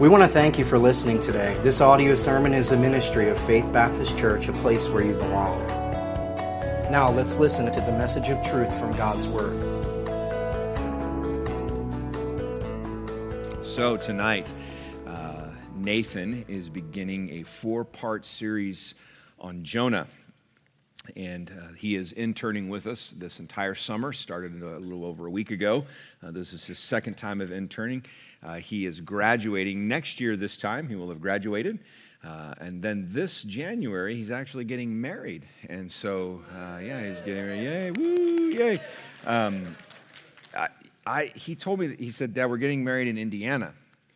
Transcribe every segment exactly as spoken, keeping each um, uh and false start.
We want to thank you for listening today. This audio sermon is a ministry of Faith Baptist Church, a place where you belong. Now let's listen to the message of truth from God's Word. So tonight, uh, Nathan is beginning a four-part series on Jonah. And uh, he is interning with us this entire summer, started a little over a week ago. Uh, this is his second time of interning. Uh, he is graduating next year this time. He will have graduated. Uh, and then this January, he's actually getting married. And so, uh, yeah, he's getting married. Yay, woo, yay. Um, I, I, he told me, that, he said, Dad, we're getting married in Indiana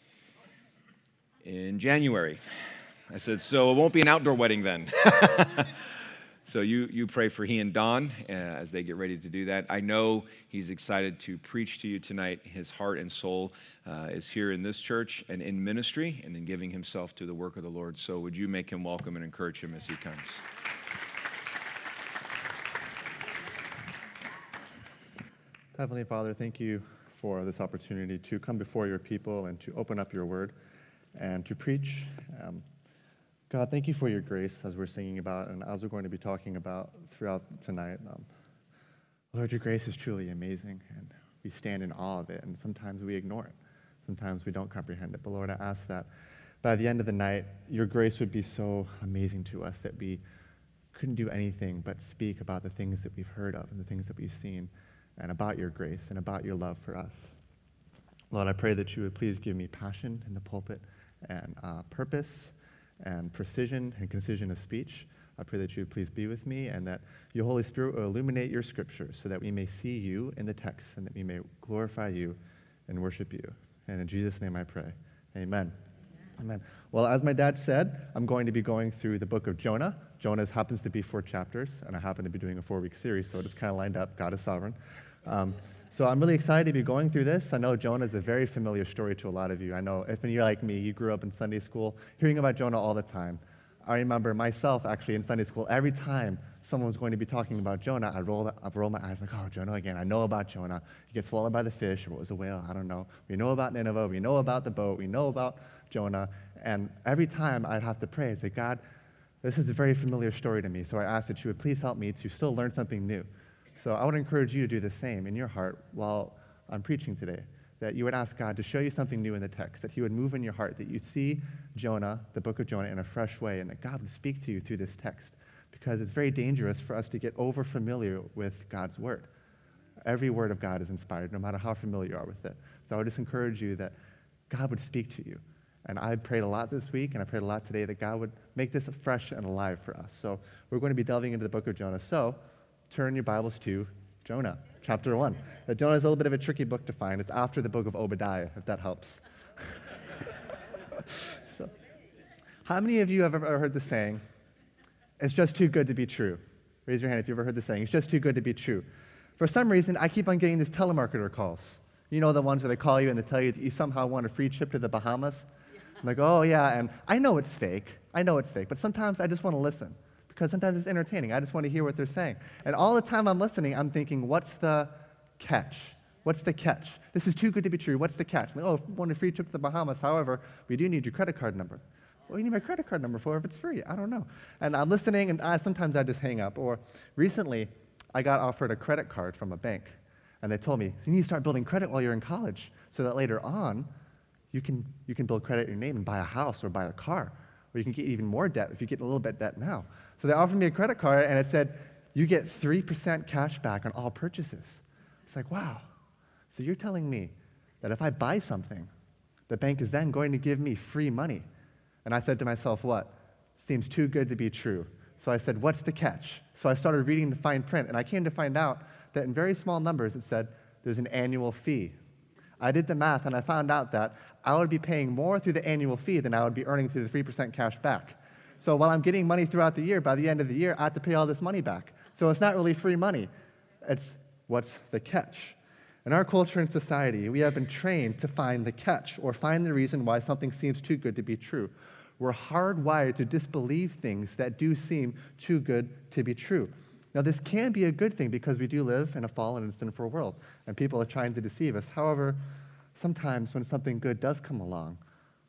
in January. I said, so it won't be an outdoor wedding then. So you you pray for he and Dawn uh, as they get ready to do that. I know he's excited to preach to you tonight. His heart and soul uh, is here in this church and in ministry and in giving himself to the work of the Lord. So would you make him welcome and encourage him as he comes? Heavenly Father, thank you for this opportunity to come before your people and to open up your word and to preach. Um, God, thank you for your grace as we're singing about and as we're going to be talking about throughout tonight. Um, Lord, your grace is truly amazing, and we stand in awe of it, and sometimes we ignore it. Sometimes we don't comprehend it. But Lord, I ask that by the end of the night, your grace would be so amazing to us that we couldn't do anything but speak about the things that we've heard of and the things that we've seen, and about your grace and about your love for us. Lord, I pray that you would please give me passion in the pulpit and uh, purpose and precision and concision of speech. I pray that you would please be with me and that your Holy Spirit will illuminate your scriptures so that we may see you in the text and that we may glorify you and worship you. And in Jesus' name I pray. Amen. Amen. Well, as my dad said, I'm going to be going through the book of Jonah. Jonah happens to be four chapters, and I happen to be doing a four-week series, so it just kind of lined up. God is sovereign. Um, So I'm really excited to be going through this. I know Jonah is a very familiar story to a lot of you. I know if you're like me, you grew up in Sunday school hearing about Jonah all the time. I remember myself actually in Sunday school, every time someone was going to be talking about Jonah, I'd roll, I'd roll my eyes like, oh, Jonah again. I know about Jonah. He gets swallowed by the fish, or it was a whale, I don't know. We know about Nineveh. We know about the boat. We know about Jonah. And every time I'd have to pray and say, God, this is a very familiar story to me. So I ask that you would please help me to still learn something new. So I would encourage you to do the same in your heart while I'm preaching today, that you would ask God to show you something new in the text, that he would move in your heart, that you'd see Jonah, the book of Jonah, in a fresh way, and that God would speak to you through this text, because it's very dangerous for us to get over familiar with God's word. Every word of God is inspired, no matter how familiar you are with it. So I would just encourage you that God would speak to you. And I prayed a lot this week, and I prayed a lot today, that God would make this fresh and alive for us. So we're going to be delving into the book of Jonah. So turn your Bibles to Jonah, chapter one. Now, Jonah is a little bit of a tricky book to find. It's after the book of Obadiah, if that helps. So, how many of you have ever heard the saying, it's just too good to be true? Raise your hand if you've ever heard the saying, it's just too good to be true. For some reason, I keep on getting these telemarketer calls. You know, the ones where they call you and they tell you that you somehow want a free trip to the Bahamas? I'm like, oh yeah, and I know it's fake. I know it's fake, but sometimes I just want to listen, because sometimes it's entertaining. I just want to hear what they're saying. And all the time I'm listening, I'm thinking, what's the catch? What's the catch? This is too good to be true. What's the catch? Like, oh, want a free trip to the Bahamas. However, we do need your credit card number. What do you need my credit card number for if it's free? I don't know. And I'm listening, and I, sometimes I just hang up. Or recently, I got offered a credit card from a bank, and they told me, you need to start building credit while you're in college so that later on, you can, you can build credit in your name and buy a house or buy a car. Or you can get even more debt if you get a little bit debt now. So they offered me a credit card, and it said, you get three percent cash back on all purchases. It's like, wow. So you're telling me that if I buy something, the bank is then going to give me free money. And I said to myself, what? Seems too good to be true. So I said, what's the catch? So I started reading the fine print, and I came to find out that in very small numbers it said there's an annual fee. I did the math, and I found out that I would be paying more through the annual fee than I would be earning through the three percent cash back. So while I'm getting money throughout the year, by the end of the year, I have to pay all this money back. So it's not really free money. It's what's the catch? In our culture and society, we have been trained to find the catch or find the reason why something seems too good to be true. We're hardwired to disbelieve things that do seem too good to be true. Now, this can be a good thing because we do live in a fallen and sinful world, and people are trying to deceive us. However, sometimes when something good does come along,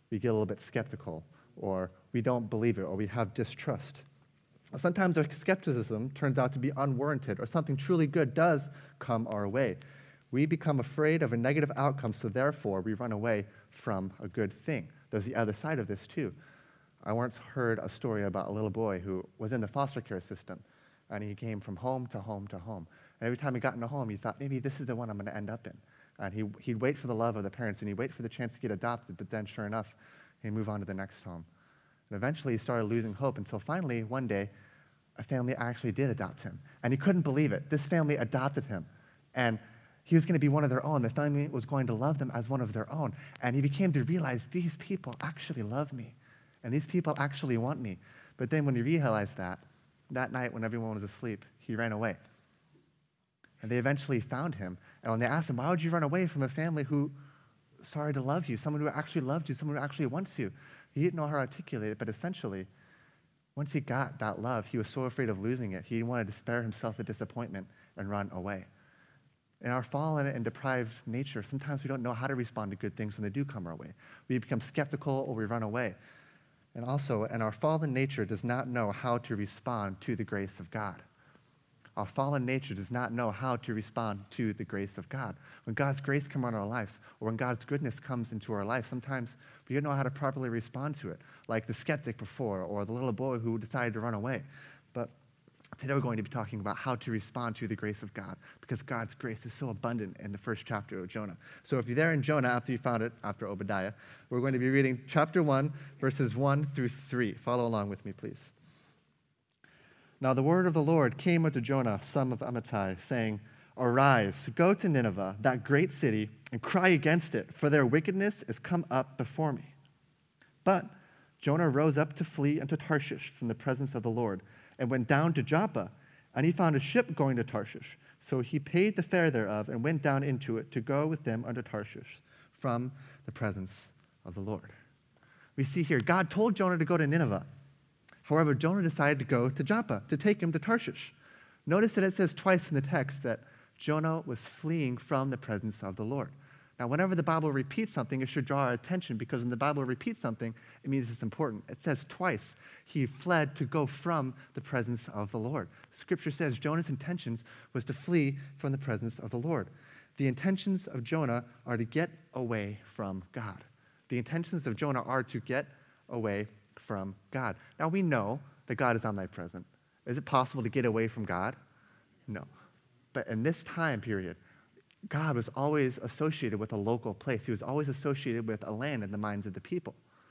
we get a little bit skeptical, or we don't believe it, or we have distrust. Sometimes our skepticism turns out to be unwarranted, or something truly good does come our way. We become afraid of a negative outcome, so therefore we run away from a good thing. There's the other side of this too. I once heard a story about a little boy who was in the foster care system, and he came from home to home to home. And every time he got into home, he thought, maybe this is the one I'm going to end up in. And he, he'd wait for the love of the parents, and he'd wait for the chance to get adopted, but then sure enough, he'd move on to the next home. And eventually he started losing hope until finally, one day, a family actually did adopt him. And he couldn't believe it. This family adopted him. And he was going to be one of their own. The family was going to love them as one of their own. And he became to realize, these people actually love me. And these people actually want me. But then when he realized that, that night when everyone was asleep, he ran away. And they eventually found him. And when they asked him, why would you run away from a family who, sorry to love you, someone who actually loved you, someone who actually wants you? He didn't know how to articulate it, but essentially, once he got that love, he was so afraid of losing it, he wanted to spare himself the disappointment and run away. In our fallen and deprived nature, sometimes we don't know how to respond to good things when they do come our way. We become skeptical or we run away. And also, and our fallen nature does not know how to respond to the grace of God. Our fallen nature does not know how to respond to the grace of God. When God's grace comes on our lives, or when God's goodness comes into our life, sometimes we don't know how to properly respond to it, like the skeptic before, or the little boy who decided to run away. But today we're going to be talking about how to respond to the grace of God, because God's grace is so abundant in the first chapter of Jonah. So if you're there in Jonah after you found it, after Obadiah, we're going to be reading chapter one, verses one through three. Follow along with me, please. Now the word of the Lord came unto Jonah, son of Amittai, saying, Arise, go to Nineveh, that great city, and cry against it, for their wickedness is come up before me. But Jonah rose up to flee unto Tarshish from the presence of the Lord, and went down to Joppa, and he found a ship going to Tarshish. So he paid the fare thereof, and went down into it to go with them unto Tarshish from the presence of the Lord. We see here, God told Jonah to go to Nineveh. However, Jonah decided to go to Joppa, to take him to Tarshish. Notice that it says twice in the text that Jonah was fleeing from the presence of the Lord. Now, whenever the Bible repeats something, it should draw our attention, because when the Bible repeats something, it means it's important. It says twice he fled to go from the presence of the Lord. Scripture says Jonah's intentions was to flee from the presence of the Lord. The intentions of Jonah are to get away from God. The intentions of Jonah are to get away from God. Now, we know that God is omnipresent. Is it possible to get away from God? No. But in this time period, God was always associated with a local place. He was always associated with a land in the minds of the people.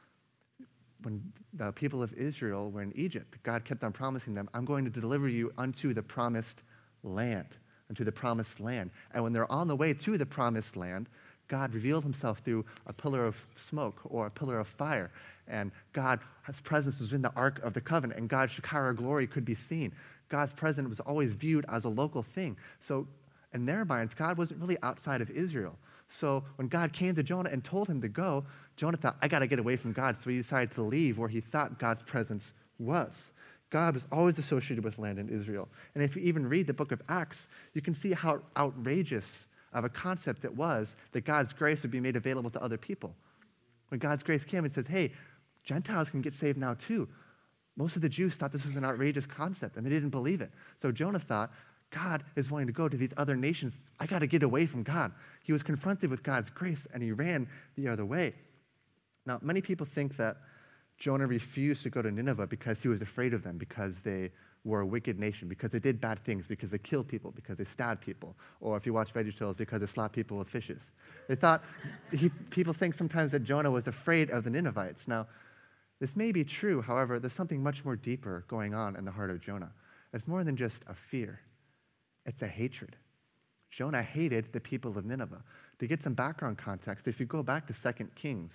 When the people of Israel were in Egypt, God kept on promising them, I'm going to deliver you unto the promised land, unto the promised land. And when they're on the way to the promised land, God revealed himself through a pillar of smoke or a pillar of fire. And God's presence was in the Ark of the Covenant, and God's Shekinah glory could be seen. God's presence was always viewed as a local thing. So in their minds, God wasn't really outside of Israel. So when God came to Jonah and told him to go, Jonah thought, I got to get away from God. So he decided to leave where he thought God's presence was. God was always associated with land in Israel. And if you even read the book of Acts, you can see how outrageous of a concept it was that God's grace would be made available to other people. When God's grace came and says, hey, Gentiles can get saved now too. Most of the Jews thought this was an outrageous concept, and they didn't believe it. So Jonah thought, God is wanting to go to these other nations. I got to get away from God. He was confronted with God's grace, and he ran the other way. Now, many people think that Jonah refused to go to Nineveh because he was afraid of them, because they were a wicked nation, because they did bad things, because they killed people, because they stabbed people, or if you watch VeggieTales, because they slapped people with fishes. They thought, he, people think sometimes that Jonah was afraid of the Ninevites. Now, this may be true, however, there's something much more deeper going on in the heart of Jonah. It's more than just a fear. It's a hatred. Jonah hated the people of Nineveh. To get some background context, if you go back to Second Kings,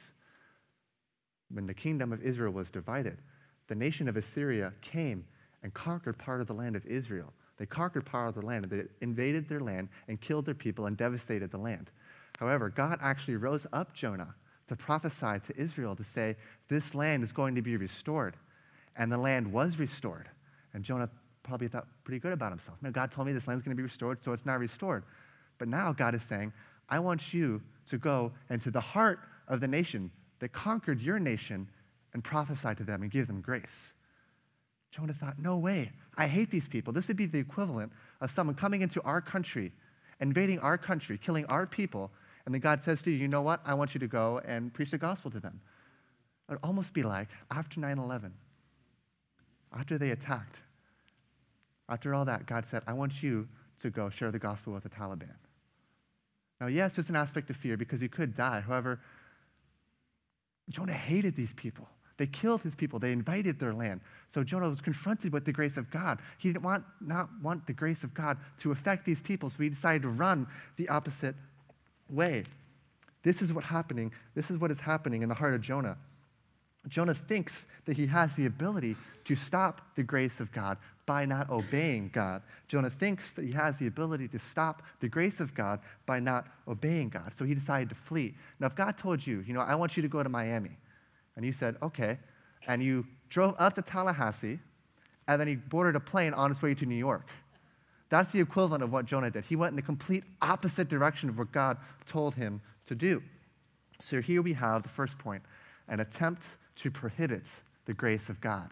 when the kingdom of Israel was divided, the nation of Assyria came and conquered part of the land of Israel. They conquered part of the land, and they invaded their land and killed their people and devastated the land. However, God actually rose up Jonah to prophesy to Israel to say, this land is going to be restored. And the land was restored. And Jonah probably thought pretty good about himself. No, God told me this land's going to be restored, so it's not restored. But now God is saying, I want you to go into the heart of the nation, that conquered your nation and prophesy to them and give them grace. Jonah thought, no way. I hate these people. This would be the equivalent of someone coming into our country, invading our country, killing our people, and then God says to you, you know what? I want you to go and preach the gospel to them. It would almost be like after nine eleven, after they attacked, after all that, God said, I want you to go share the gospel with the Taliban. Now, yes, there's an aspect of fear because he could die. However, Jonah hated these people. They killed his people. They invaded their land. So Jonah was confronted with the grace of God. He didn't want, not want the grace of God to affect these people, so he decided to run the opposite way. This is what happening. This is what is happening in the heart of Jonah. Jonah thinks that he has the ability to stop the grace of God by not obeying God. Jonah thinks that he has the ability to stop the grace of God by not obeying God. So he decided to flee. Now, if God told you, you know, I want you to go to Miami, and you said, okay, and you drove up to Tallahassee, and then he boarded a plane on his way to New York. That's the equivalent of what Jonah did. He went in the complete opposite direction of what God told him to do. So here we have the first point, an attempt to prohibit the grace of God.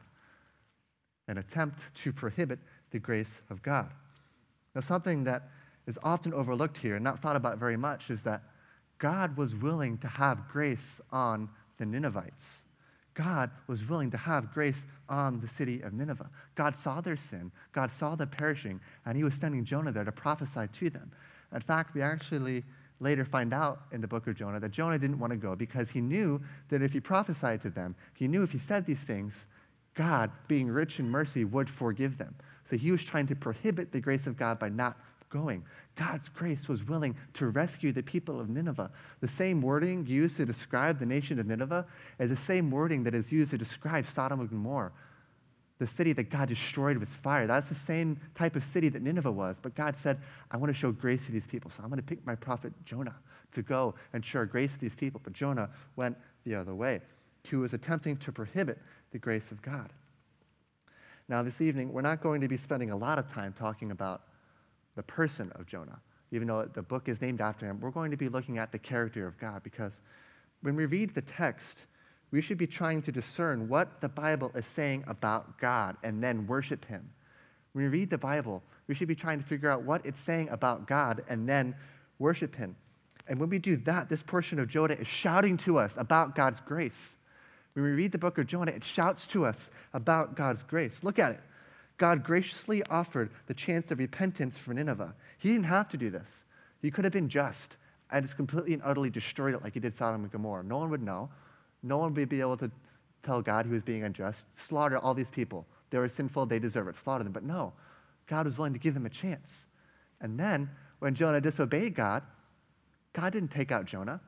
An attempt to prohibit the grace of God. Now, something that is often overlooked here and not thought about very much is that God was willing to have grace on the Ninevites. God was willing to have grace on the city of Nineveh. God saw their sin. God saw them perishing, and he was sending Jonah there to prophesy to them. In fact, we actually later find out in the book of Jonah that Jonah didn't want to go because he knew that if he prophesied to them, he knew if he said these things, God, being rich in mercy, would forgive them. So he was trying to prohibit the grace of God by not going. God's grace was willing to rescue the people of Nineveh. The same wording used to describe the nation of Nineveh is the same wording that is used to describe Sodom and Gomorrah, the city that God destroyed with fire. That's the same type of city that Nineveh was. But God said, I want to show grace to these people. So I'm going to pick my prophet Jonah to go and show grace to these people. But Jonah went the other way. He was attempting to prohibit the grace of God. Now, this evening, we're not going to be spending a lot of time talking about the person of Jonah. Even though the book is named after him, we're going to be looking at the character of God, because when we read the text, we should be trying to discern what the Bible is saying about God and then worship him. When we read the Bible, we should be trying to figure out what it's saying about God and then worship him. And when we do that, this portion of Jonah is shouting to us about God's grace. When we read the book of Jonah, it shouts to us about God's grace. Look at it. God graciously offered the chance of repentance for Nineveh. He didn't have to do this. He could have been just and just completely and utterly destroyed it like he did Sodom and Gomorrah. No one would know. No one would be able to tell God he was being unjust. Slaughter all these people. They were sinful. They deserve it. Slaughter them. But no, God was willing to give them a chance. And then when Jonah disobeyed God, God didn't take out Jonah.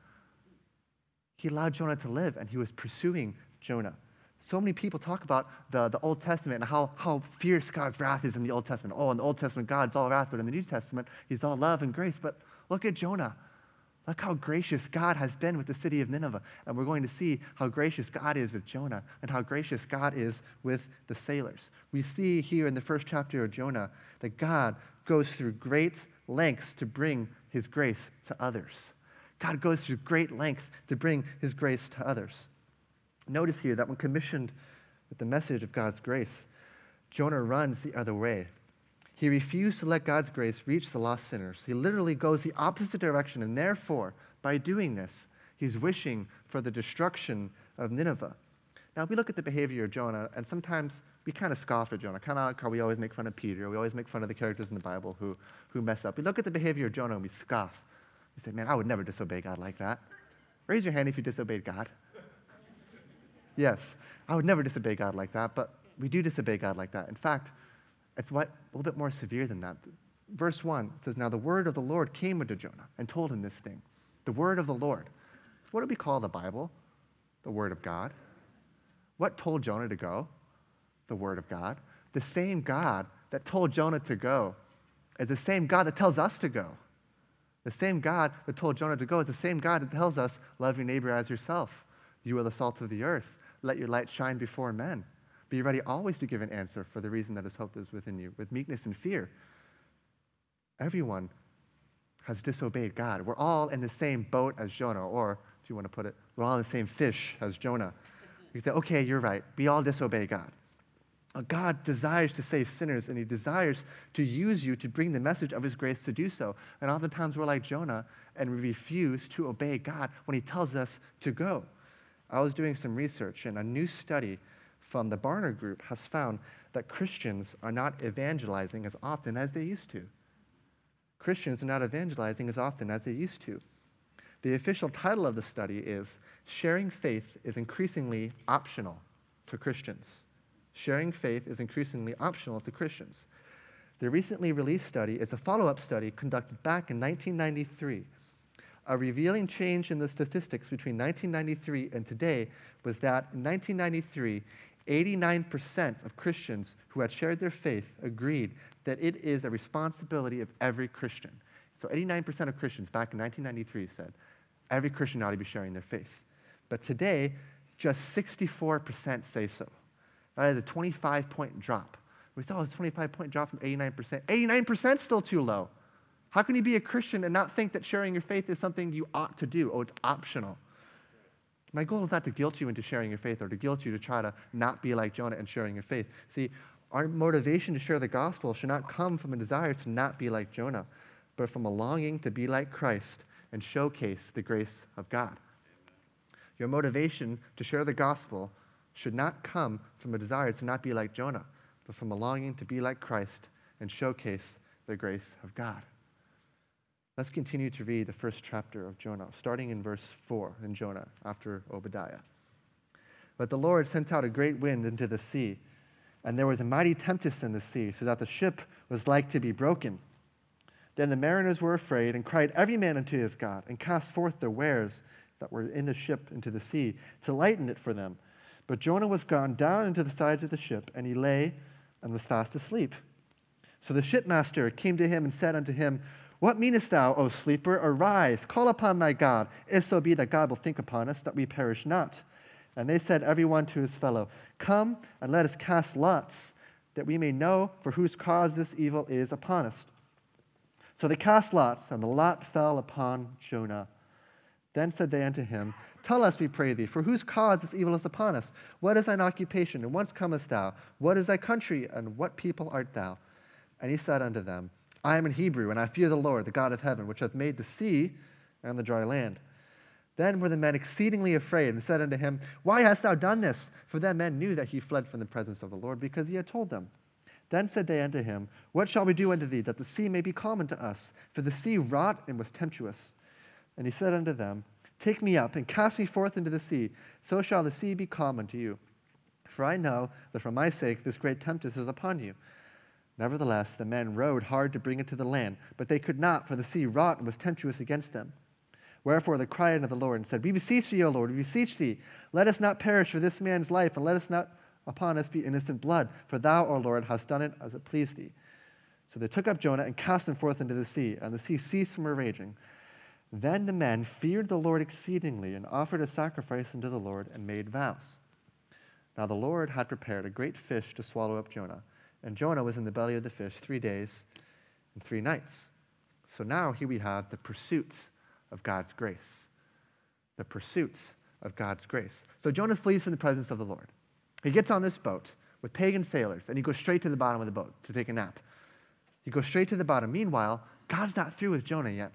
He allowed Jonah to live, and he was pursuing Jonah. So many people talk about the, the Old Testament and how, how fierce God's wrath is in the Old Testament. Oh, in the Old Testament, God's all wrath, but in the New Testament, he's all love and grace. But look at Jonah. Look how gracious God has been with the city of Nineveh. And we're going to see how gracious God is with Jonah and how gracious God is with the sailors. We see here in the first chapter of Jonah that God goes through great lengths to bring his grace to others. God goes through great length to bring his grace to others. Notice here that when commissioned with the message of God's grace, Jonah runs the other way. He refused to let God's grace reach the lost sinners. He literally goes the opposite direction, and therefore, by doing this, he's wishing for the destruction of Nineveh. Now, we look at the behavior of Jonah, and sometimes we kind of scoff at Jonah, kind of like how we always make fun of Peter. We always make fun of the characters in the Bible who, who mess up. We look at the behavior of Jonah, and we scoff. We say, man, I would never disobey God like that. Raise your hand if you disobeyed God. Yes, I would never disobey God like that, but we do disobey God like that. In fact, it's what, a little bit more severe than that. Verse one says, now the word of the Lord came unto Jonah and told him this thing. The word of the Lord. What do we call the Bible? The word of God. What told Jonah to go? The word of God. The same God that told Jonah to go is the same God that tells us to go. The same God that told Jonah to go is the same God that tells us, love your neighbor as yourself. You are the salt of the earth. Let your light shine before men. Be ready always to give an answer for the reason that his hope is within you, with meekness and fear. Everyone has disobeyed God. We're all in the same boat as Jonah, or if you want to put it, we're all in the same fish as Jonah. You say, okay, you're right. We all disobey God. God desires to save sinners, and he desires to use you to bring the message of his grace to do so. And oftentimes we're like Jonah, and we refuse to obey God when he tells us to go. I was doing some research, and a new study from the Barna Group has found that Christians are not evangelizing as often as they used to. Christians are not evangelizing as often as they used to. The official title of the study is Sharing Faith is Increasingly Optional to Christians. Sharing faith is increasingly optional to Christians. The recently released study is a follow-up study conducted back in nineteen ninety-three. A revealing change in the statistics between nineteen ninety-three and today was that in nineteen ninety-three, eighty-nine percent of Christians who had shared their faith agreed that it is a responsibility of every Christian. So eighty-nine percent of Christians back in nineteen ninety-three said every Christian ought to be sharing their faith. But today, just sixty-four percent say so. That is a twenty-five point drop. We saw a twenty-five point drop from eighty-nine percent. eighty-nine percent is still too low. How can you be a Christian and not think that sharing your faith is something you ought to do? Oh, it's optional. My goal is not to guilt you into sharing your faith or to guilt you to try to not be like Jonah and sharing your faith. See, our motivation to share the gospel should not come from a desire to not be like Jonah, but from a longing to be like Christ and showcase the grace of God. Your motivation to share the gospel should not come from a desire to not be like Jonah, but from a longing to be like Christ and showcase the grace of God. Let's continue to read the first chapter of Jonah, starting in verse four in Jonah, after Obadiah. But the Lord sent out a great wind into the sea, and there was a mighty tempest in the sea, so that the ship was like to be broken. Then the mariners were afraid, and cried every man unto his God, and cast forth their wares that were in the ship into the sea, to lighten it for them. But Jonah was gone down into the sides of the ship, and he lay and was fast asleep. So the shipmaster came to him and said unto him, What meanest thou, O sleeper? Arise, call upon thy God, if so be that God will think upon us, that we perish not. And they said every one to his fellow, Come, and let us cast lots, that we may know for whose cause this evil is upon us. So they cast lots, and the lot fell upon Jonah. Then said they unto him, Tell us, we pray thee, for whose cause this evil is upon us? What is thine occupation, and whence comest thou? What is thy country, and what people art thou? And he said unto them, I am an Hebrew, and I fear the Lord, the God of heaven, which hath made the sea and the dry land. Then were the men exceedingly afraid, and said unto him, Why hast thou done this? For then men knew that he fled from the presence of the Lord, because he had told them. Then said they unto him, What shall we do unto thee, that the sea may be calm unto us? For the sea wrought and was tempestuous. And he said unto them, Take me up, and cast me forth into the sea, so shall the sea be calm unto you. For I know that for my sake this great tempest is upon you. Nevertheless, the men rowed hard to bring it to the land, but they could not, for the sea wrought and was tempestuous against them. Wherefore they cried unto the Lord, and said, We beseech thee, O Lord, we beseech thee, let us not perish for this man's life, and let us not upon us be innocent blood, for thou, O Lord, hast done it as it pleased thee. So they took up Jonah and cast him forth into the sea, and the sea ceased from her raging. Then the men feared the Lord exceedingly, and offered a sacrifice unto the Lord, and made vows. Now the Lord had prepared a great fish to swallow up Jonah, and Jonah was in the belly of the fish three days and three nights. So now here we have the pursuits of God's grace. The pursuits of God's grace. So Jonah flees from the presence of the Lord. He gets on this boat with pagan sailors, and he goes straight to the bottom of the boat to take a nap. He goes straight to the bottom. Meanwhile, God's not through with Jonah yet.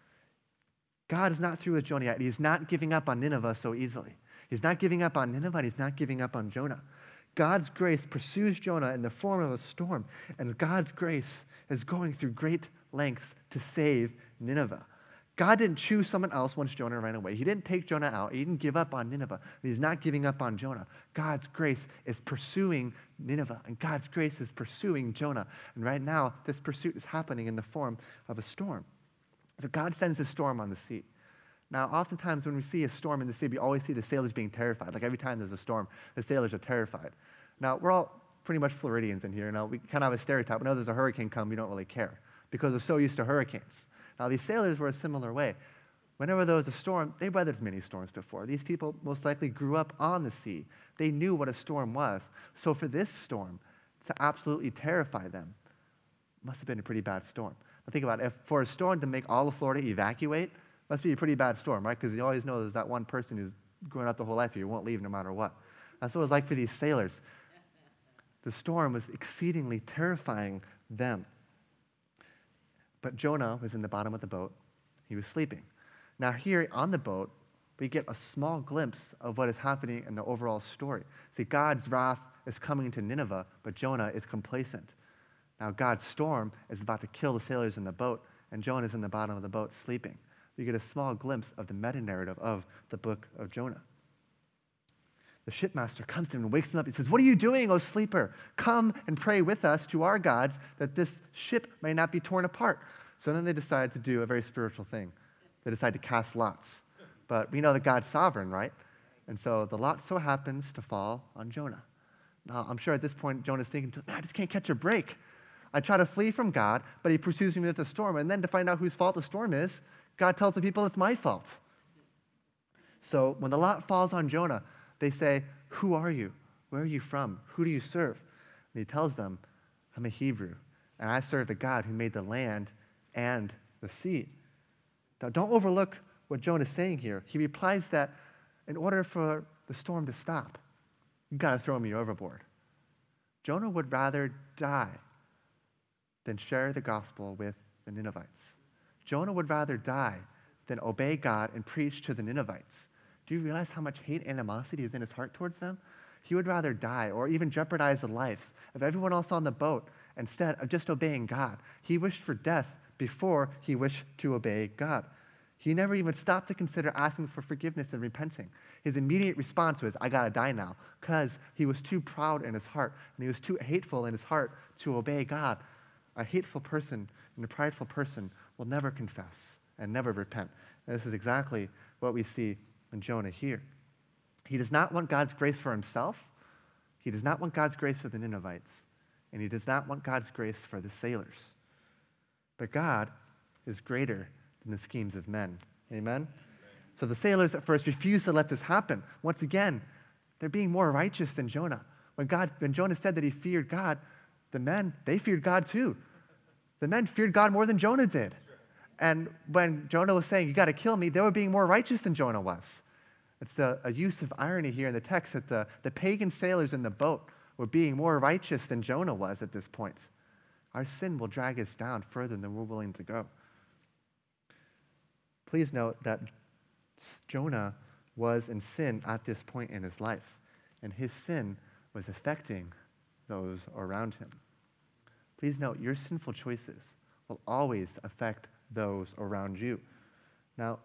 God is not through with Jonah yet. He's not giving up on Nineveh so easily. He's not giving up on Nineveh, and he's not giving up on Jonah. God's grace pursues Jonah in the form of a storm, and God's grace is going through great lengths to save Nineveh. God didn't choose someone else once Jonah ran away. He didn't take Jonah out. He didn't give up on Nineveh. He's not giving up on Jonah. God's grace is pursuing Nineveh, and God's grace is pursuing Jonah. And right now, this pursuit is happening in the form of a storm. So God sends a storm on the sea. Now, oftentimes when we see a storm in the sea, we always see the sailors being terrified. Like every time there's a storm, the sailors are terrified. Now, we're all pretty much Floridians in here. Now, we kind of have a stereotype. Whenever there's a hurricane come, we don't really care because we're so used to hurricanes. Now, these sailors were a similar way. Whenever there was a storm, they weathered many storms before. These people most likely grew up on the sea. They knew what a storm was. So for this storm to absolutely terrify them, must have been a pretty bad storm. Think about it. If for a storm to make all of Florida evacuate, must be a pretty bad storm, right? Because you always know there's that one person who's going out the whole life here, who won't leave no matter what. That's what it was like for these sailors. The storm was exceedingly terrifying them. But Jonah was in the bottom of the boat. He was sleeping. Now here on the boat, we get a small glimpse of what is happening in the overall story. See, God's wrath is coming to Nineveh, but Jonah is complacent. Now God's storm is about to kill the sailors in the boat, and Jonah is in the bottom of the boat sleeping. You get a small glimpse of the meta-narrative of the book of Jonah. The shipmaster comes to him and wakes him up. He says, "What are you doing, O sleeper? Come and pray with us to our gods that this ship may not be torn apart." So then they decide to do a very spiritual thing. They decide to cast lots. But we know that God's sovereign, right? And so the lot so happens to fall on Jonah. Now, I'm sure at this point, Jonah's thinking, "Man, I just can't catch a break. I try to flee from God, but he pursues me with a storm. And then to find out whose fault the storm is, God tells the people it's my fault." So when the lot falls on Jonah, they say, "Who are you? Where are you from? Who do you serve?" And he tells them, "I'm a Hebrew, and I serve the God who made the land and the sea." Now, don't overlook what Jonah is saying here. He replies that in order for the storm to stop, you've got to throw me overboard. Jonah would rather die than share the gospel with the Ninevites. Jonah would rather die than obey God and preach to the Ninevites. Do you realize how much hate and animosity is in his heart towards them? He would rather die or even jeopardize the lives of everyone else on the boat instead of just obeying God. He wished for death before he wished to obey God. He never even stopped to consider asking for forgiveness and repenting. His immediate response was, "I gotta die now," because he was too proud in his heart and he was too hateful in his heart to obey God. A hateful person and a prideful person will never confess and never repent. And this is exactly what we see in Jonah here. He does not want God's grace for himself. He does not want God's grace for the Ninevites. And he does not want God's grace for the sailors. But God is greater than the schemes of men. Amen? So the sailors at first refused to let this happen. Once again, they're being more righteous than Jonah. When God, when Jonah said that he feared God, the men, they feared God too. The men feared God more than Jonah did. And when Jonah was saying, "You got to kill me," they were being more righteous than Jonah was. It's the, a use of irony here in the text that the, the pagan sailors in the boat were being more righteous than Jonah was at this point. Our sin will drag us down further than we're willing to go. Please note that Jonah was in sin at this point in his life, and his sin was affecting those around him. Please note, your sinful choices will always affect those around you. Now,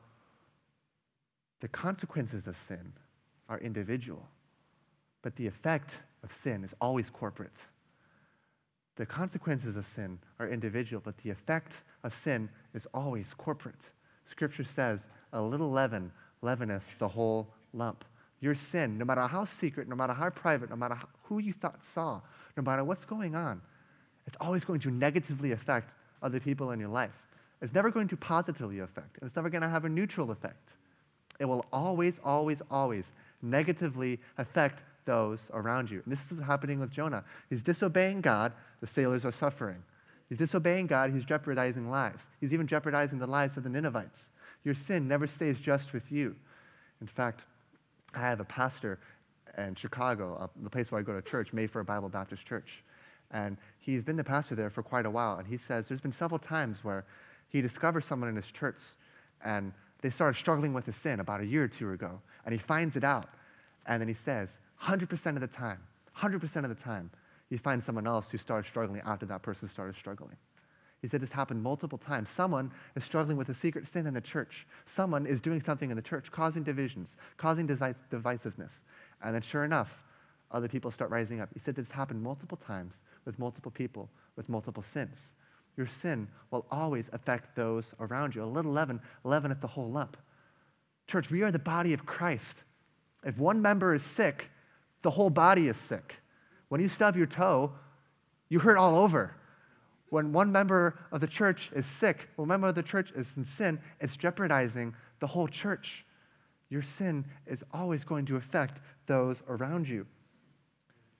the consequences of sin are individual, but the effect of sin is always corporate. The consequences of sin are individual, but the effect of sin is always corporate. Scripture says, "A little leaven leaveneth the whole lump." Your sin, no matter how secret, no matter how private, no matter who you thought saw, no matter what's going on, it's always going to negatively affect other people in your life. It's never going to positively affect, and it's never going to have a neutral effect. It will always, always, always negatively affect those around you. And this is what's happening with Jonah. He's disobeying God, the sailors are suffering. He's disobeying God, he's jeopardizing lives. He's even jeopardizing the lives of the Ninevites. Your sin never stays just with you. In fact, I have a pastor in Chicago, uh, the place where I go to church, Mayfair Bible Baptist Church. And he's been the pastor there for quite a while. And he says there's been several times where he discovers someone in his church and they started struggling with a sin about a year or two ago. And he finds it out. And then he says, one hundred percent of the time, one hundred percent of the time, he finds someone else who started struggling after that person started struggling. He said this happened multiple times. Someone is struggling with a secret sin in the church. Someone is doing something in the church, causing divisions, causing divisiveness. And then sure enough, other people start rising up. He said this happened multiple times with multiple people, with multiple sins. Your sin will always affect those around you. A little leaven, leaveneth the whole lump. Church, we are the body of Christ. If one member is sick, the whole body is sick. When you stub your toe, you hurt all over. When one member of the church is sick, when one member of the church is in sin, it's jeopardizing the whole church. Your sin is always going to affect those around you.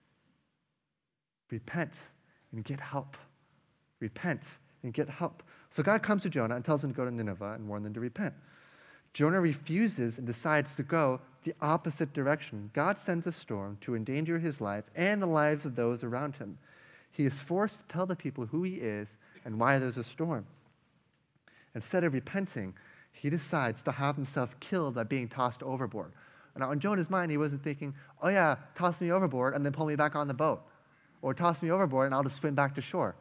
Repent and get help. Repent and get help. So God comes to Jonah and tells him to go to Nineveh and warn them to repent. Jonah refuses and decides to go the opposite direction. God sends a storm to endanger his life and the lives of those around him. He is forced to tell the people who he is and why there's a storm. Instead of repenting, he decides to have himself killed by being tossed overboard. Now, in Jonah's mind, he wasn't thinking, oh yeah, toss me overboard and then pull me back on the boat. Or toss me overboard and I'll just swim back to shore.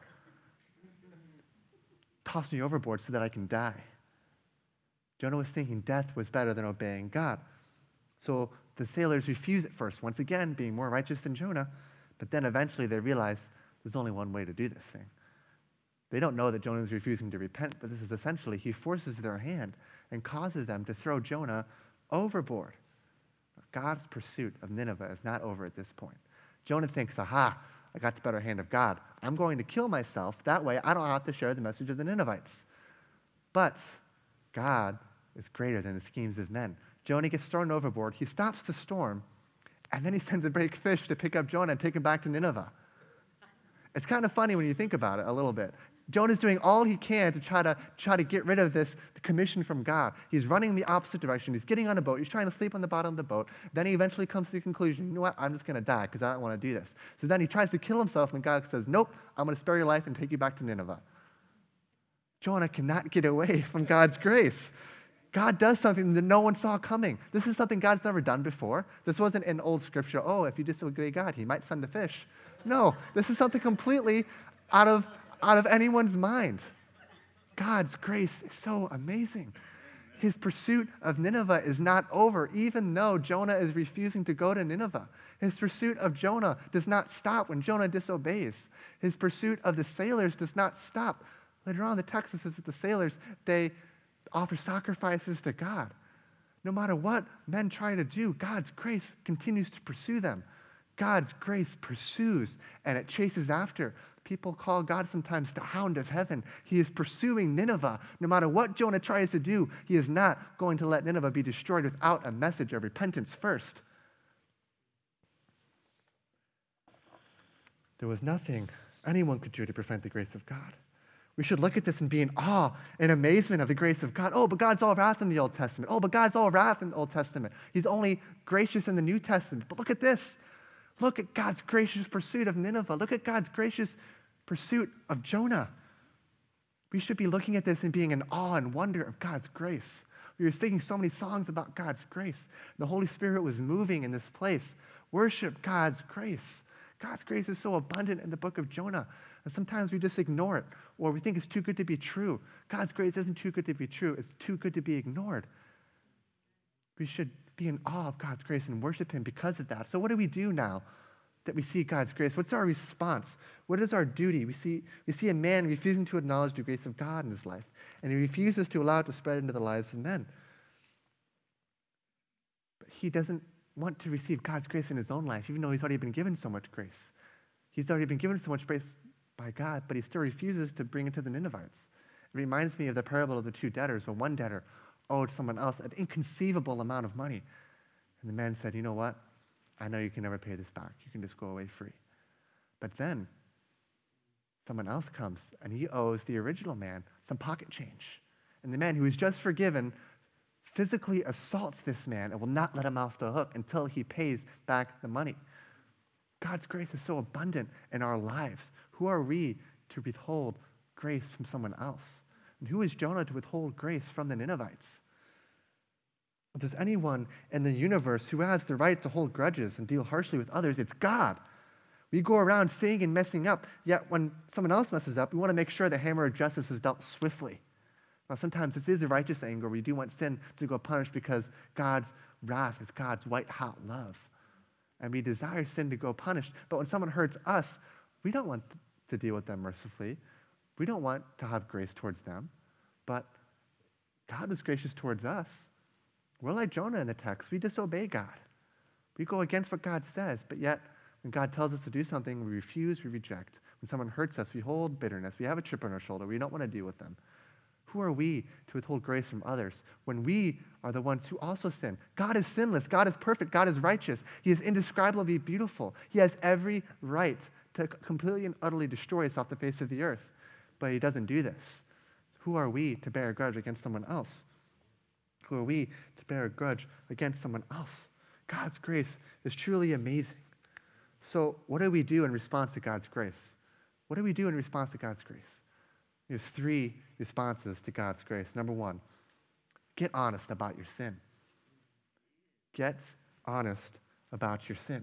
Toss me overboard so that I can die. Jonah was thinking death was better than obeying God. So the sailors refuse at first, once again, being more righteous than Jonah. But then eventually they realize there's only one way to do this thing. They don't know that Jonah is refusing to repent, but this is essentially, he forces their hand and causes them to throw Jonah overboard. God's pursuit of Nineveh is not over at this point. Jonah thinks, aha, I got the better hand of God. I'm going to kill myself. That way I don't have to share the message of the Ninevites. But God is greater than the schemes of men. Jonah gets thrown overboard. He stops the storm, and then he sends a big fish to pick up Jonah and take him back to Nineveh. It's kind of funny when you think about it a little bit. Jonah's doing all he can to try to try to get rid of this commission from God. He's running the opposite direction. He's getting on a boat. He's trying to sleep on the bottom of the boat. Then he eventually comes to the conclusion, you know what, I'm just going to die because I don't want to do this. So then he tries to kill himself, and God says, nope, I'm going to spare your life and take you back to Nineveh. Jonah cannot get away from God's grace. God does something that no one saw coming. This is something God's never done before. This wasn't an old scripture, oh, if you disobey God, he might send a fish. No, this is something completely out of, out of anyone's mind. God's grace is so amazing. His pursuit of Nineveh is not over, even though Jonah is refusing to go to Nineveh. His pursuit of Jonah does not stop when Jonah disobeys. His pursuit of the sailors does not stop. Later on, the text says that the sailors, they offer sacrifices to God. No matter what men try to do, God's grace continues to pursue them. God's grace pursues, and it chases after. People call God sometimes the hound of heaven. He is pursuing Nineveh. No matter what Jonah tries to do, he is not going to let Nineveh be destroyed without a message of repentance first. There was nothing anyone could do to prevent the grace of God. We should look at this and be in awe and amazement of the grace of God. Oh, but God's all wrath in the Old Testament. Oh, but God's all wrath in the Old Testament. He's only gracious in the New Testament. But look at this. Look at God's gracious pursuit of Nineveh. Look at God's gracious pursuit of Jonah. We should be looking at this and being in awe and wonder of God's grace. We were singing so many songs about God's grace. The Holy Spirit was moving in this place. Worship God's grace. God's grace is so abundant in the book of Jonah. And sometimes we just ignore it, or we think it's too good to be true. God's grace isn't too good to be true. It's too good to be ignored. We should be in awe of God's grace and worship him because of that. So what do we do now that we see God's grace? What's our response? What is our duty? We see, we see a man refusing to acknowledge the grace of God in his life, and he refuses to allow it to spread into the lives of men. But he doesn't want to receive God's grace in his own life, even though he's already been given so much grace. He's already been given so much grace by God, but he still refuses to bring it to the Ninevites. It reminds me of the parable of the two debtors, where one debtor owed someone else an inconceivable amount of money. And the man said, you know what? I know you can never pay this back. You can just go away free. But then someone else comes, and he owes the original man some pocket change. And the man who was just forgiven physically assaults this man and will not let him off the hook until he pays back the money. God's grace is so abundant in our lives. Who are we to withhold grace from someone else? And who is Jonah to withhold grace from the Ninevites? If there's anyone in the universe who has the right to hold grudges and deal harshly with others, it's God. We go around sinning and messing up, yet when someone else messes up, we want to make sure the hammer of justice is dealt swiftly. Now, sometimes this is a righteous anger. We do want sin to go punished because God's wrath is God's white-hot love. And we desire sin to go punished. But when someone hurts us, we don't want to deal with them mercifully. We don't want to have grace towards them. But God was gracious towards us. We're like Jonah in the text. We disobey God. We go against what God says, but yet when God tells us to do something, we refuse, we reject. When someone hurts us, we hold bitterness. We have a chip on our shoulder. We don't want to deal with them. Who are we to withhold grace from others when we are the ones who also sin? God is sinless. God is perfect. God is righteous. He is indescribably beautiful. He has every right to completely and utterly destroy us off the face of the earth. But he doesn't do this. So Who are we to bear a grudge against someone else? Who are we to bear a grudge against someone else? God's grace is truly amazing. So what do we do in response to God's grace? What do we do in response to God's grace? There's three responses to God's grace. Number one, get honest about your sin. Get honest about your sin.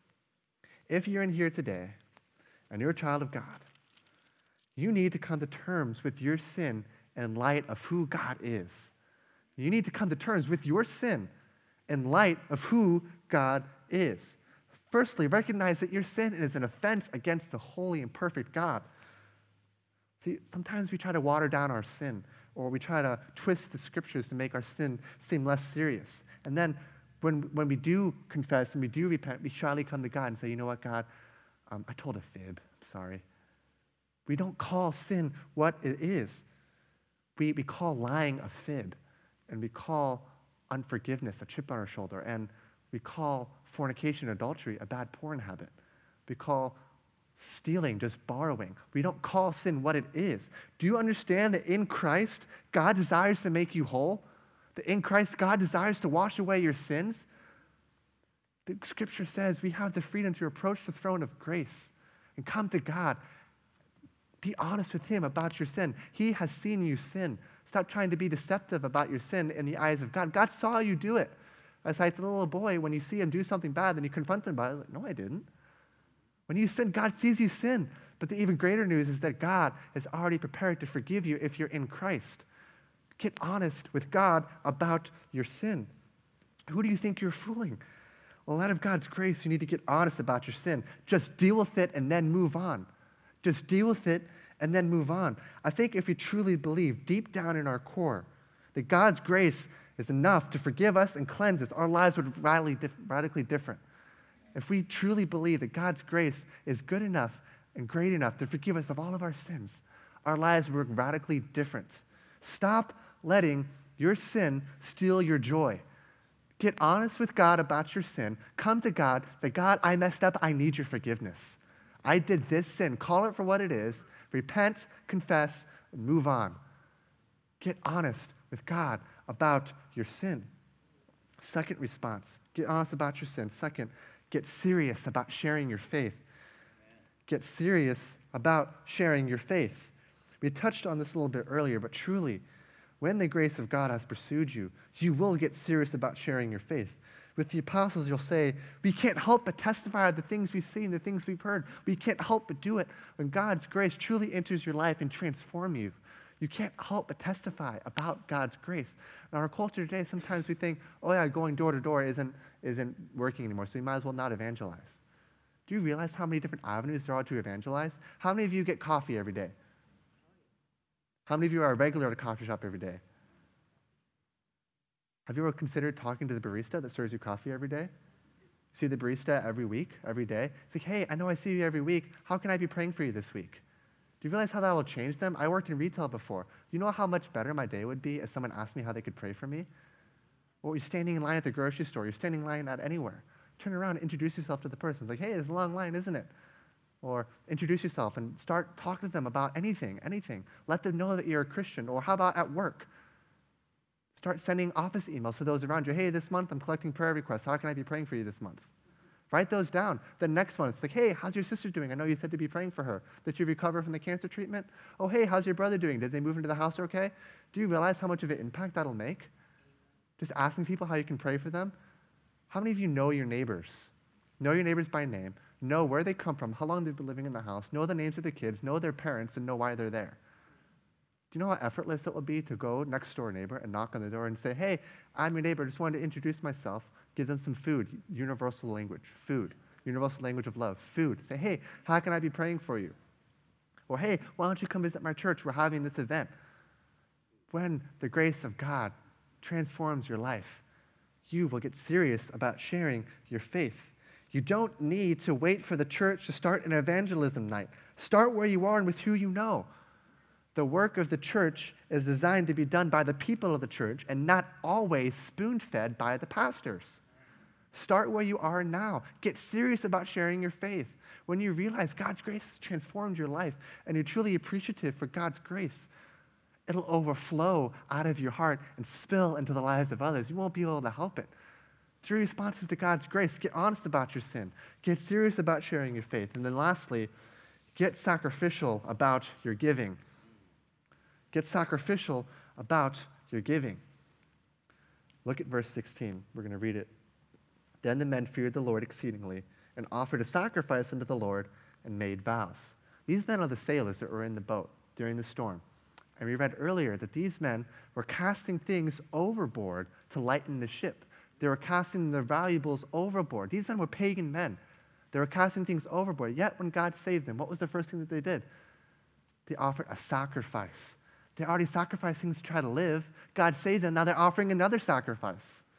If you're in here today and you're a child of God, you need to come to terms with your sin in light of who God is. You need to come to terms with your sin in light of who God is. Firstly, recognize that your sin is an offense against the holy and perfect God. See, sometimes we try to water down our sin, or we try to twist the scriptures to make our sin seem less serious. And then when, when we do confess and we do repent, we shyly come to God and say, you know what, God, um, I told a fib. I'm sorry. We don't call sin what it is. We, we call lying a fib, and we call unforgiveness a chip on our shoulder, and we call fornication, adultery, a bad porn habit. We call stealing just borrowing. We don't call sin what it is. Do you understand that in Christ, God desires to make you whole? That in Christ, God desires to wash away your sins? The scripture says we have the freedom to approach the throne of grace and come to God. Be honest with him about your sin. He has seen you sin. Stop trying to be deceptive about your sin in the eyes of God. God saw you do it. As like the little boy, when you see him do something bad, then you confront him about it. Like, no, I didn't. When you sin, God sees you sin. But the even greater news is that God is already prepared to forgive you if you're in Christ. Get honest with God about your sin. Who do you think you're fooling? Well, out of God's grace, you need to get honest about your sin. Just deal with it and then move on. Just deal with it and then move on. I think if we truly believe deep down in our core that God's grace is enough to forgive us and cleanse us, our lives would be radically, radically different. If we truly believe that God's grace is good enough and great enough to forgive us of all of our sins, our lives would be radically different. Stop letting your sin steal your joy. Get honest with God about your sin. Come to God. Say, God, I messed up. I need your forgiveness. I did this sin. Call it for what it is. Repent, confess, and move on. Get honest with God about your sin. Second response, get honest about your sin. Second, get serious about sharing your faith. Get serious about sharing your faith. We touched on this a little bit earlier, but truly, when the grace of God has pursued you, you will get serious about sharing your faith. With the apostles, you'll say, we can't help but testify of the things we've seen, the things we've heard. We can't help but do it. When God's grace truly enters your life and transforms you, you can't help but testify about God's grace. In our culture today, sometimes we think, oh yeah, going door to door isn't, isn't working anymore, so we might as well not evangelize. Do you realize how many different avenues there are to evangelize? How many of you get coffee every day? How many of you are regular at a coffee shop every day? Have you ever considered talking to the barista that serves you coffee every day? See the barista every week, every day? It's like, hey, I know I see you every week. How can I be praying for you this week? Do you realize how that will change them? I worked in retail before. Do you know how much better my day would be if someone asked me how they could pray for me? Or you're standing in line at the grocery store. You're standing in line at anywhere. Turn around and introduce yourself to the person. It's like, hey, it's a long line, isn't it? Or introduce yourself and start talking to them about anything, anything. Let them know that you're a Christian. Or how about at work? Start sending office emails to those around you. Hey, this month I'm collecting prayer requests. How can I be praying for you this month? Write those down. The next one, it's like, hey, how's your sister doing? I know you said to be praying for her. Did you recover from the cancer treatment? Oh, hey, how's your brother doing? Did they move into the house okay? Do you realize how much of an impact that'll make? Just asking people how you can pray for them. How many of you know your neighbors? Know your neighbors by name. Know where they come from, how long they've been living in the house. Know the names of their kids. Know their parents and know why they're there. Do you know how effortless it will be to go next door neighbor and knock on the door and say, hey, I'm your neighbor. I just wanted to introduce myself. Give them some food, universal language, food, universal language of love, food. Say, hey, how can I be praying for you? Or, hey, why don't you come visit my church? We're having this event. When the grace of God transforms your life, you will get serious about sharing your faith. You don't need to wait for the church to start an evangelism night. Start where you are and with who you know. The work of the church is designed to be done by the people of the church and not always spoon-fed by the pastors. Start where you are now. Get serious about sharing your faith. When you realize God's grace has transformed your life and you're truly appreciative for God's grace, It'll overflow out of your heart and spill into the lives of others. You won't be able to help it. Three responses to God's grace. Get honest about your sin. Get serious about sharing your faith. And then lastly, get sacrificial about your giving. Get sacrificial about your giving. Look at verse sixteen. We're going to read it. Then the men feared the Lord exceedingly and offered a sacrifice unto the Lord and made vows. These men are the sailors that were in the boat during the storm. And we read earlier that these men were casting things overboard to lighten the ship. They were casting their valuables overboard. These men were pagan men. They were casting things overboard. Yet when God saved them, what was the first thing that they did? They offered a sacrifice. They already sacrificed things to try to live. God saved them. Now they're offering another sacrifice.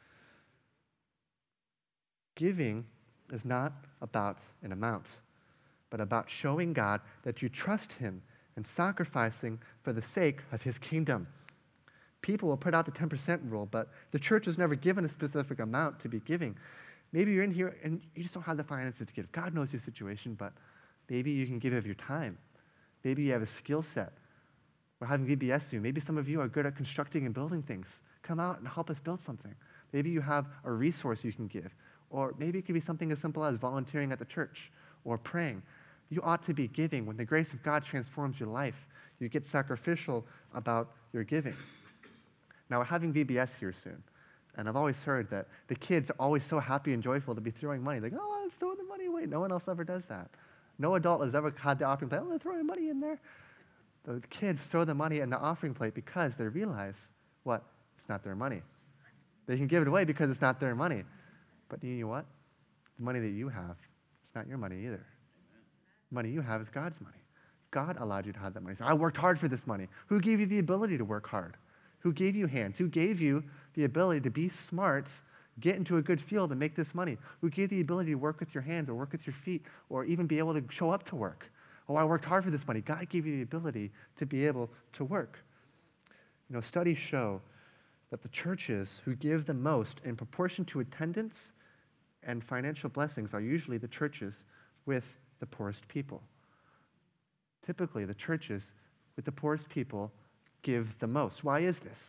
Giving is not about an amount, but about showing God that you trust Him and sacrificing for the sake of His kingdom. People will put out the ten percent rule, but the church has never given a specific amount to be giving. Maybe you're in here and you just don't have the finances to give. God knows your situation, but maybe you can give of your time. Maybe you have a skill set. We're having V B S soon. Maybe some of you are good at constructing and building things. Come out and help us build something. Maybe you have a resource you can give. Or maybe it could be something as simple as volunteering at the church or praying. You ought to be giving. When the grace of God transforms your life, you get sacrificial about your giving. Now, we're having V B S here soon, and I've always heard that the kids are always so happy and joyful to be throwing money. Like, oh, let's throw the money away. No one else ever does that. No adult has ever had the offering plate. Oh, they're throwing money in there. The kids throw the money in the offering plate because they realize, what? It's not their money. They can give it away because it's not their money. But you know what? The money that you have, it's not your money either. The money you have is God's money. God allowed you to have that money. So I worked hard for this money. Who gave you the ability to work hard? Who gave you hands? Who gave you the ability to be smart, get into a good field and make this money? Who gave the ability to work with your hands or work with your feet or even be able to show up to work? Oh, I worked hard for this money. God gave you the ability to be able to work. You know, studies show that the churches who give the most in proportion to attendance and financial blessings are usually the churches with the poorest people. Typically, the churches with the poorest people give the most. Why is this?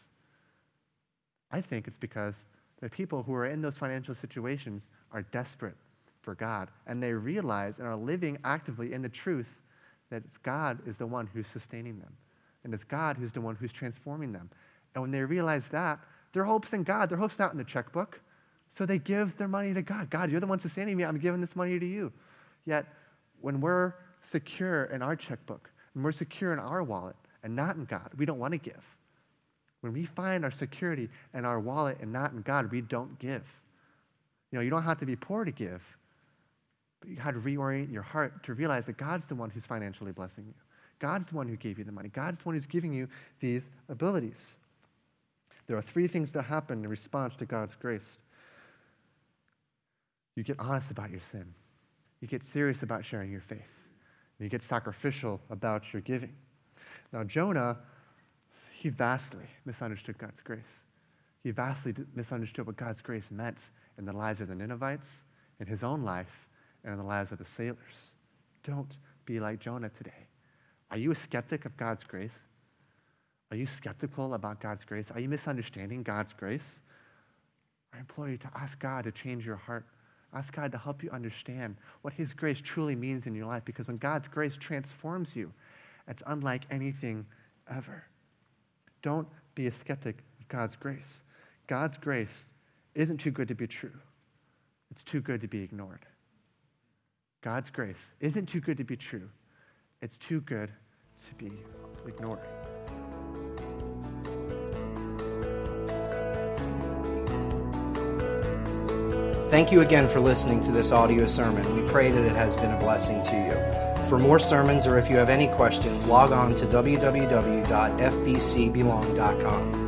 I think it's because the people who are in those financial situations are desperate for God, and they realize and are living actively in the truth that it's God is the one who's sustaining them, and it's God who's the one who's transforming them. And when they realize that, their hope's in God. Their hope's not in the checkbook. So they give their money to God. God, you're the one sustaining me. I'm giving this money to you. Yet, when we're secure in our checkbook, when we're secure in our wallet and not in God, we don't want to give. When we find our security in our wallet and not in God, we don't give. You know, you don't have to be poor to give, but you have to reorient your heart to realize that God's the one who's financially blessing you. God's the one who gave you the money. God's the one who's giving you these abilities. There are three things that happen in response to God's grace. You get honest about your sin. You get serious about sharing your faith. And you get sacrificial about your giving. Now, Jonah, he vastly misunderstood God's grace. He vastly misunderstood what God's grace meant in the lives of the Ninevites, in his own life, and in the lives of the sailors. Don't be like Jonah today. Are you a skeptic of God's grace? Are you skeptical about God's grace? Are you misunderstanding God's grace? I implore you to ask God to change your heart. Ask God to help you understand what His grace truly means in your life, because when God's grace transforms you, it's unlike anything ever. Don't be a skeptic of God's grace. God's grace isn't too good to be true. It's too good to be ignored. God's grace isn't too good to be true. It's too good to be ignored. Thank you again for listening to this audio sermon. We pray that it has been a blessing to you. For more sermons, or if you have any questions, log on to w w w dot f b c belong dot com.